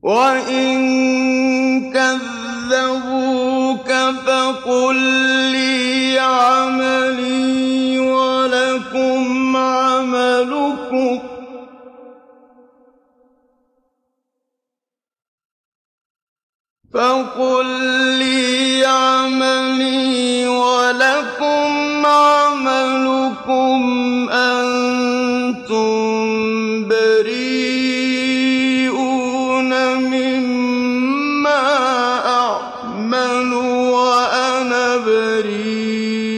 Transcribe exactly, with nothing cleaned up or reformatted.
وَإِن كَذَّبُوكَ فَقُل لِّي عَمَلِي وَلَكُمْ عَمَلُكُمْ فَقُل لِّي عَمَلِي وَلَكُمْ عَمَلُكُمْ أَنتُم بَرِيئُونَ مِمَّا أَعْمَلُ وَأَنَا بَرِيءٌ